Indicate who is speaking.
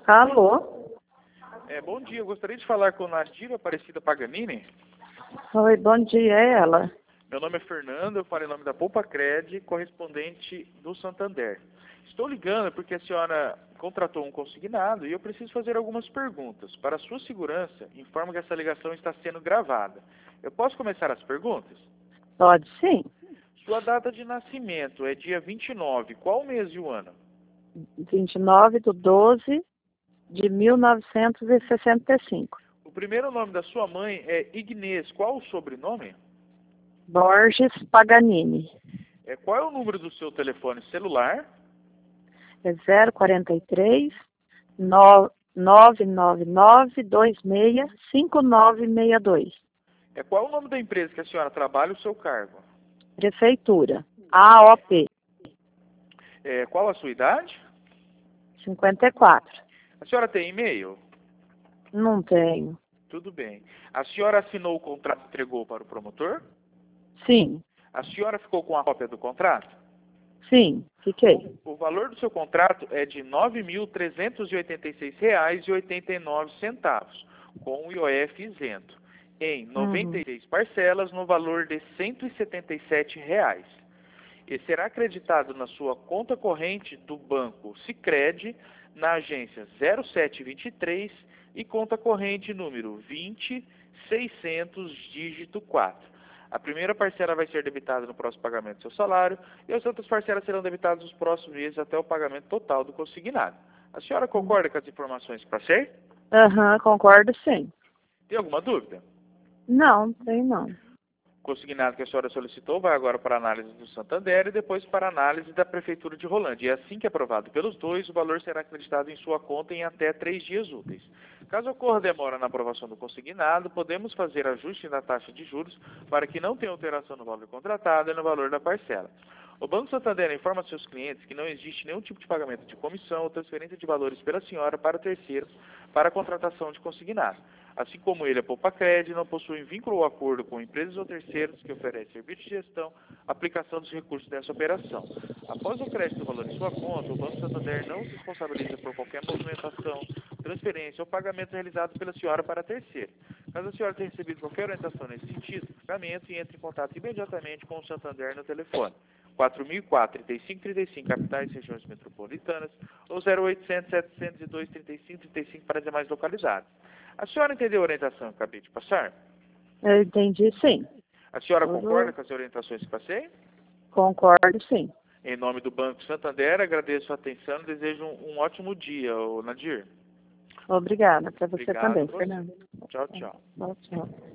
Speaker 1: Alô?
Speaker 2: Bom dia, eu gostaria de falar com Nadir Aparecida Paganini.
Speaker 1: Oi, bom dia, é ela.
Speaker 2: Meu nome é Fernando, eu falo em nome da Poupa-Cred, correspondente do Santander. Estou ligando porque a senhora contratou um consignado e eu preciso fazer algumas perguntas. Para a sua segurança, informo que essa ligação está sendo gravada. Eu posso começar as perguntas?
Speaker 1: Pode sim.
Speaker 2: Sua data de nascimento é dia 29, qual mês e o ano?
Speaker 1: 29/12/1965.
Speaker 2: O primeiro nome da sua mãe é Ignês, qual o sobrenome?
Speaker 1: Borges Paganini.
Speaker 2: Qual é o número do seu telefone celular?
Speaker 1: É 043 999265962.
Speaker 2: Qual é o nome da empresa que a senhora trabalha e o seu cargo?
Speaker 1: Prefeitura. AOP.
Speaker 2: Qual a sua idade?
Speaker 1: 54.
Speaker 2: A senhora tem e-mail?
Speaker 1: Não tenho.
Speaker 2: Tudo bem. A senhora assinou o contrato e entregou para o promotor?
Speaker 1: Sim.
Speaker 2: A senhora ficou com a cópia do contrato?
Speaker 1: Sim, fiquei.
Speaker 2: O valor do seu contrato é de R$ 9.386,89, com o IOF isento, em 96 parcelas no valor de R$ 177. E será acreditado na sua conta corrente do banco Sicredi, na agência 0723 e conta corrente número 20600 dígito 4. A primeira parcela vai ser debitada no próximo pagamento do seu salário e as outras parcelas serão debitadas nos próximos meses até o pagamento total do consignado. A senhora concorda com as informações que passei?
Speaker 1: Concordo sim.
Speaker 2: Tem alguma dúvida?
Speaker 1: Não, tem não.
Speaker 2: O consignado que a senhora solicitou vai agora para a análise do Santander e depois para a análise da Prefeitura de Rolândia. E assim que aprovado pelos dois, o valor será acreditado em sua conta em até 3 dias úteis. Caso ocorra demora na aprovação do consignado, podemos fazer ajuste na taxa de juros para que não tenha alteração no valor contratado e no valor da parcela. O Banco Santander informa seus clientes que não existe nenhum tipo de pagamento de comissão ou transferência de valores pela senhora para terceiros para a contratação de consignado. Assim como ele, a Poupa-Cred, não possui vínculo ou acordo com empresas ou terceiros que oferecem serviço de gestão, aplicação dos recursos dessa operação. Após o crédito do valor em sua conta, o Banco Santander não se responsabiliza por qualquer movimentação, transferência ou pagamento realizado pela senhora para terceiro. Caso a senhora tenha recebido qualquer orientação nesse sentido, pagamento e entre em contato imediatamente com o Santander no telefone 4004-3535, capitais e regiões metropolitanas, ou 0800-702-3535 para demais localidades. A senhora entendeu a orientação que eu acabei de passar?
Speaker 1: Eu entendi sim.
Speaker 2: A senhora concorda com as orientações que passei?
Speaker 1: Concordo sim.
Speaker 2: Em nome do Banco Santander, agradeço a atenção e desejo um ótimo dia, Nadir.
Speaker 1: Obrigada. Para você
Speaker 2: Obrigado
Speaker 1: também,
Speaker 2: a você.
Speaker 1: Fernando.
Speaker 2: Tchau, tchau.
Speaker 1: Tchau, tchau.